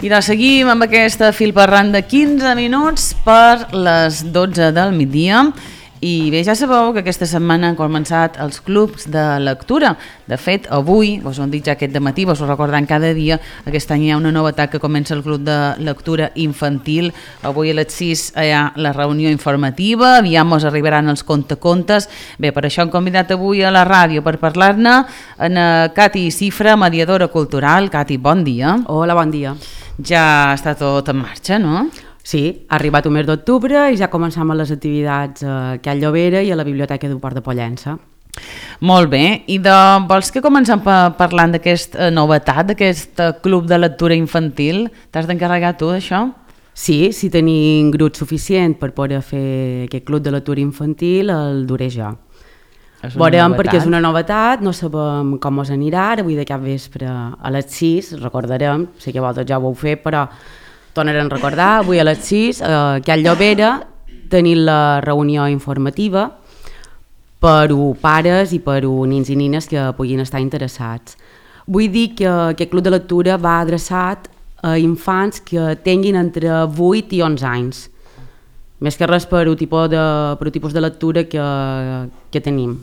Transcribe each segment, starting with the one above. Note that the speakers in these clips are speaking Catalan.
I doncs seguim amb aquesta fil parlant de 15 minuts per les 12 del migdia. I bé, ja sabeu que aquesta setmana han començat els clubs de lectura. De fet, avui, vos ho han dit ja aquest dematí, vos ho recordant cada dia, aquest any hi ha una novetat que comença el club de lectura infantil. Avui a les 6 hi ha la reunió informativa, aviam mos arribaran els contacontes. Bé, per això hem convidat avui a la ràdio per parlar-ne en Cati Cifra, mediadora cultural. Cati, bon dia. Hola, bon dia. Ja està tot en marxa, no? Sí, ha arribat el mes d'octubre i ja començam les activitats aquí a Llobera i a la Biblioteca del Port de Pollença. Molt bé, i vols que comencem parlant d'aquesta novetat, d'aquest club de lectura infantil? T'has d'encarregar tu d'això? Sí, si tenim grup suficient per poder fer aquest club de lectura infantil, el duré jo. Veurem perquè és una novetat, no sabem com us anirà, ara avui de cap vespre a les 6, recordarem, sé que vosaltres ja ho vau fer, però tornarem a recordar, avui a les 6, aquí a Llobera tenim la reunió informativa per a pares i per a nins i nines que puguin estar interessats. Vull dir que aquest club de lectura va adreçat a infants que tinguin entre 8 i 11 anys, més que res per a tipus de lectura que tenim.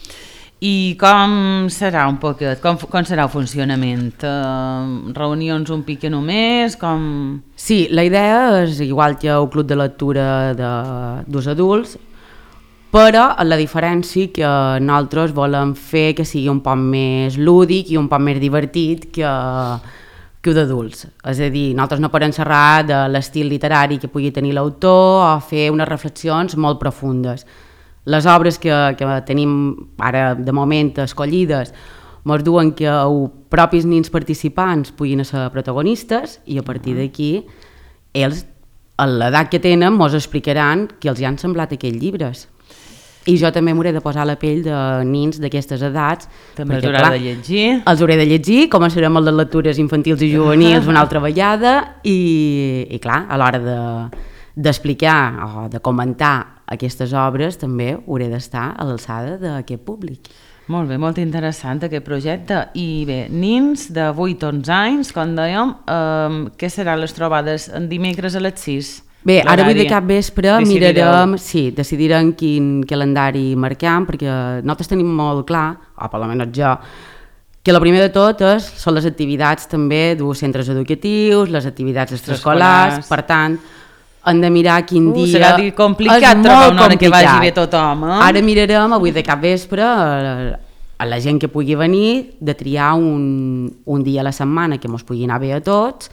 I com serà un poquet? Com serà el funcionament? Reunions un pique només? Sí, la idea és igual que el club de lectura dels adults, però la diferència que nosaltres volem fer que sigui un poc més lúdic i un poc més divertit que d'adults. És a dir, nosaltres no podem xerrar de l'estil literari que pugui tenir l'autor o fer unes reflexions molt profundes. Les obres que tenim ara de moment escollides ens duen que els propis nins participants puguin ser protagonistes i a partir d'aquí ells, a l'edat que tenen, ens explicaran què els han semblat aquells llibres. I jo també m'hauré de posar a la pell de nins d'aquestes edats. També els haurà de llegir. Els hauré de llegir, començarem amb les lectures infantils i juvenils una altra vegada i clar, a l'hora d'explicar o de comentar aquestes obres també hauré d'estar a l'alçada d'aquest públic. Molt bé, molt interessant aquest projecte. I bé, nins de 8 o 11 anys, com dèiem, què seran les trobades en dimecres a les 6? Bé, ara avui de cap vespre mirarem, decidirem quin calendari marcam, perquè nosaltres tenim molt clar, o per almenys jo, que el primer de tot són les activitats també dels centres educatius, les activitats extraescolars, per tant, hem de mirar quin dia... Serà complicat trobar una hora que vagi bé tothom, eh? Ara mirarem avui de cap vespre a la gent que pugui venir de triar un dia a la setmana que ens pugui anar bé a tots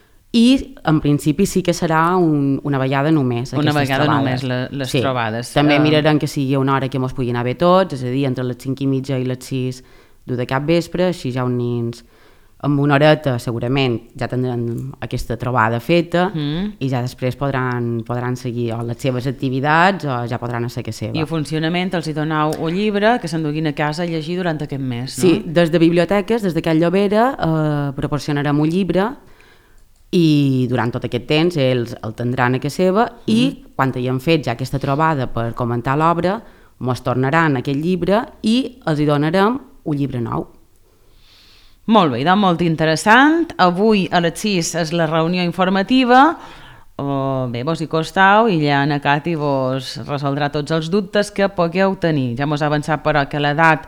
i en principi sí que serà una vegada només. Una vegada només les trobades. També mirarem que sigui una hora que ens pugui anar bé a tots, és a dir, entre les 5:30 i les 6 de cap vespre, així ja uns nins amb una horeta segurament ja tindran aquesta trobada feta i ja després podran seguir les seves activitats o ja podran ser que seva. I el funcionament els hi doneu un llibre que s'enduguin a casa a llegir durant aquest mes, no? Sí, des de biblioteques, des d'aquest Llobera, proporcionarem un llibre i durant tot aquest temps ells el tindran a casa seva i quan haguem fet ja aquesta trobada per comentar l'obra, ens tornaran aquest llibre i els hi donarem un llibre nou. Molt bé, doncs molt interessant. Avui a les 6 és la reunió informativa. Bé, vos hi costau i ja Anna Cati vos resoldrà tots els dubtes que pugueu tenir. Ja mos ha avançat però que l'edat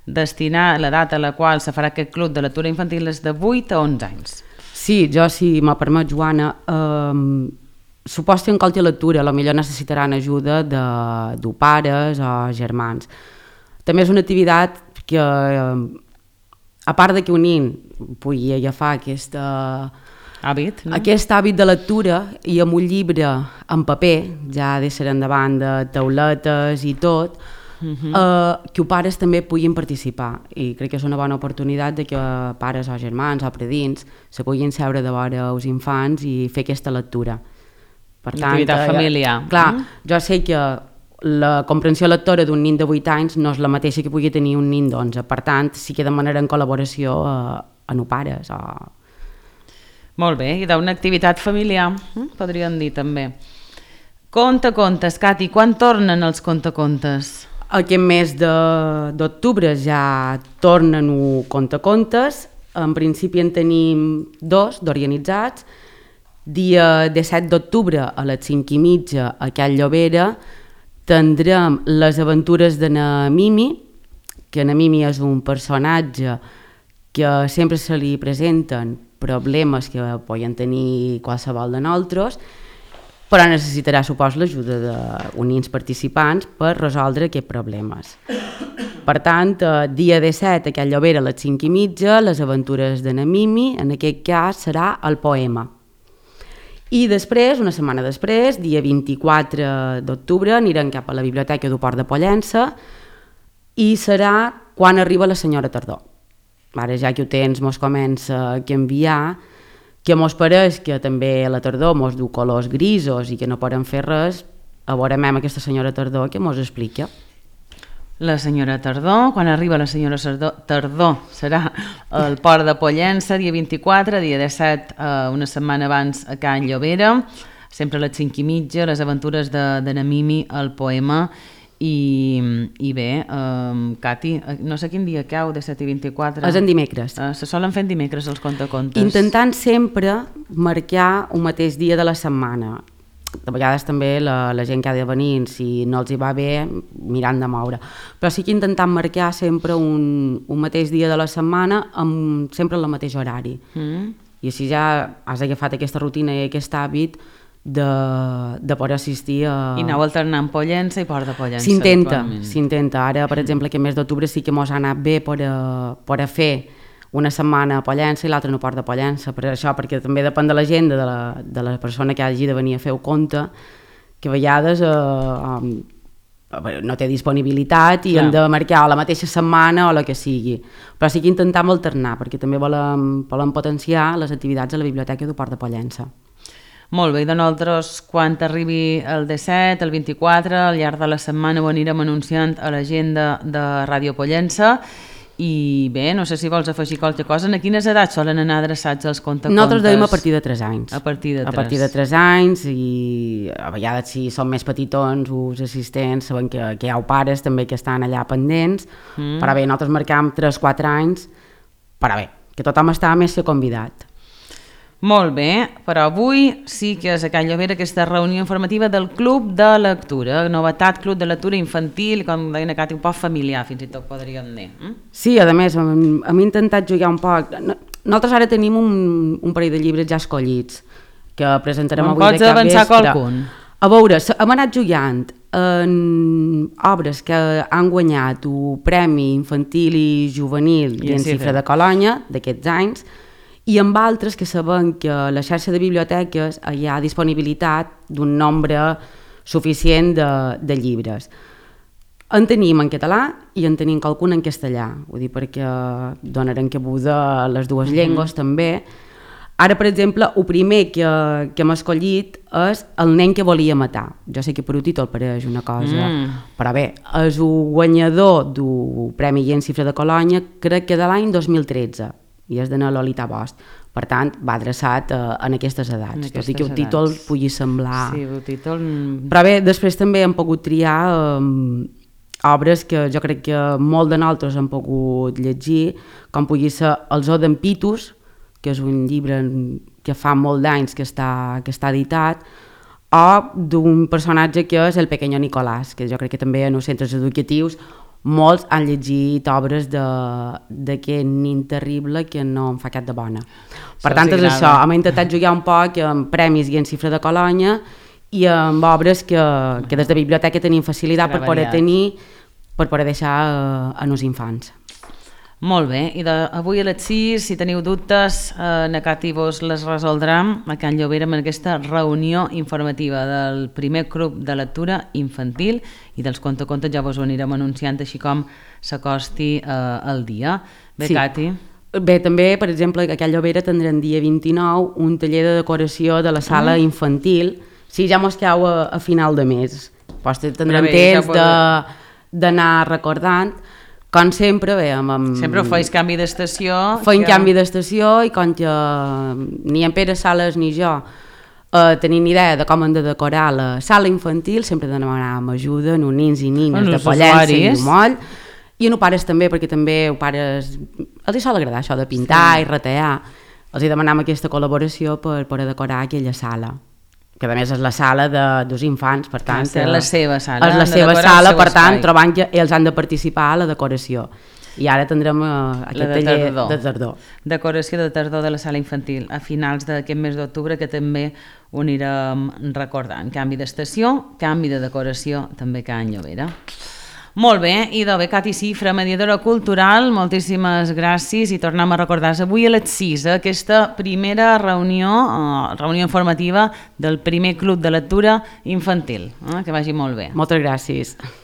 a la qual se farà aquest club de lectura infantil és de 8 a 11 anys. Sí, jo, si m'ho permet, Joana, suposo que en qualsevol lectura potser necessitaran ajuda de pares o germans. També és una activitat que, a part de que un nin pugui agafar aquest hàbit de lectura i amb un llibre en paper, ja de ser endavant de tauletes i tot, que els pares també puguin participar i crec que és una bona oportunitat de que pares o germans o predins se puguin seure de vora els infants i fer aquesta lectura. Per tant, activitat familiar. Clar, jo sé que la comprensió lectora d'un nin de 8 anys no és la mateixa que pugui tenir un nin d'11, per tant sí que demanarem col·laboració a els pares. Molt bé, i d'una activitat familiar, podríem dir també. Contacontes, Cati, quan tornen els contacontes? Aquest mes d'octubre ja tornen contacontes en principi en tenim 2 d'organitzats. Dia 17 d'octubre a les 5:30 a Can Llobera tindrem les aventures de na Mimi, que na Mimi és un personatge que sempre se li presenten problemes que poden tenir qualsevol de nosaltres, però necessitarà, supos, l'ajuda d'uns participants per resoldre aquests problemes. Per tant, dia 17 a Can Llobera a les 5:30, les aventures de na Mimi, en aquest cas serà el poema. I després, una setmana després, dia 24 d'octubre, anirem cap a la Biblioteca del Port de Pollença i serà quan arriba la senyora Tardor. Ara, ja que ho tens, mos comença a canviar, que mos pareix que també la tardor mos du colors grisos i que no podem fer res, a veure aquesta senyora Tardor que mos explica. La senyora Tardor, quan arriba la senyora Tardor, serà al Port de Pollença, dia 24, dia 17, una setmana abans a Can Llobera, sempre a les 5:30, les aventures de na Mimi, el poema, i bé, Cati, no sé quin dia cau, 17 i 24. És en dimecres. Se solen fer en dimecres els contacontes. Intentant sempre marcar un mateix dia de la setmana. De vegades també la gent que ha de venir, si no els hi va bé, mirant de moure. Però sí que intentant marcar sempre un mateix dia de la setmana amb sempre el mateix horari. I així ja has agafat aquesta rutina i aquest hàbit de poder assistir a... I aneu alternant Pollença i Port de Pollença. S'intenta. Ara, per exemple, aquest mes d'octubre sí que mos ha anat bé per fer una setmana a Pollença i l'altra no Port de Pollença, per això, perquè també depèn de l'agenda de la persona que hagi de venir a fer el compte, que a vegades no té disponibilitat i hem de marcar la mateixa setmana o la que sigui. Però sí que intentem alternar, perquè també volem potenciar les activitats a la Biblioteca del Port de Pollença. Molt bé, i de nosaltres, quan arribi el 17, el 24, al llarg de la setmana ho anirem anunciant a l'agenda de Ràdio Pollença. I bé, no sé si vols afegir qualque cosa. A quines edats solen anar adreçats els contacontes? Nosaltres deim a partir de 3 anys. A partir de 3. A partir de 3 anys, i a vegades si són més petitons, els assistents, saben que hi ha pares també que estan allà pendents, però bé, nosaltres marcam 3-4 anys, però bé, que tothom està més que convidat. Molt bé, però avui sí que és a Can Llobera aquesta reunió informativa del Club de Lectura, novetat, Club de Lectura infantil, com deia Cati, un poc familiar, fins i tot podríem dir. Sí, a més, hem intentat jugar un poc. Nosaltres ara tenim un parell de llibres ja escollits, que presentarem avui de cap vespre. Pots avançar qualcun? A veure, hem anat jugant en obres que han guanyat un premi infantil i juvenil i en Cifra de Colònia d'aquests anys, i amb altres que sabem que a la xarxa de biblioteques hi ha disponibilitat d'un nombre suficient de llibres. En tenim en català i en tenim qualcun en castellà, vull dir, perquè donarem cabuda a les dues llengües també. Ara, per exemple, el primer que hem escollit és El nen que volia matar. Jo sé que per un títol pareix una cosa, però bé, és el guanyador del Premi Gent Cifra de Colònia, crec que de l'any 2013, i és de na Lolita Bosch. Per tant, va adreçat en aquestes edats. Tot i que el títol pugui semblar... Sí, el títol... Però bé, després també hem pogut triar obres que jo crec que molt de nosaltres hem pogut llegir, com pugui ser El zoo d'en Pitus, que és un llibre que fa molt d'anys que està editat, o d'un personatge que és el Pequeño Nicolás, que jo crec que també en els centres educatius molts han llegit obres d'aquest nin terrible que no em fa cap de bona. Per tant, és això, hem intentat jugar un poc amb premis i en Cifra de Colònia i amb obres que des de biblioteca tenim facilitat per poder tenir, per poder deixar en els infants. Molt bé, i avui a les 6, si teniu dubtes, na Cati vos les resoldrem a Can Llobera amb aquesta reunió informativa del primer club de lectura infantil i dels contacontes ja vos ho anirem anunciant així com s'acosti el dia. Bé, sí. Cati? Bé, també, per exemple, a Can Llobera tindrem dia 29 un taller de decoració de la sala infantil. Sí, ja mos cau a final de mes. Pues tindrem temps d'anar recordant. Com sempre, bé, sempre feis canvi d'estació. Feim canvi d'estació i com que ni en Pere Sales ni jo tenim idea de com hem de decorar la sala infantil, sempre demanàvem ajuda a nins i nines de Pollença i de Moll, i a pares també, perquè també pares els hi sol agradar això de pintar i retallar. Els hi demanam aquesta col·laboració per decorar aquella sala, que a més és la sala dos infants, per tant... És la seva sala. És la seva sala, per tant, trobant que ells han de participar a la decoració. I ara tindrem aquest taller de tardor. Decoració de tardor de la sala infantil a finals d'aquest mes d'octubre, que també ho anirem recordant. Canvi d'estació, canvi de decoració, també cada any Llobera. Molt bé, idò bé, Cati Cifra, mediadora cultural, moltíssimes gràcies i tornem a recordar-vos avui a les 6, aquesta primera reunió informativa del primer club de lectura infantil. Que vagi molt bé. Moltes gràcies.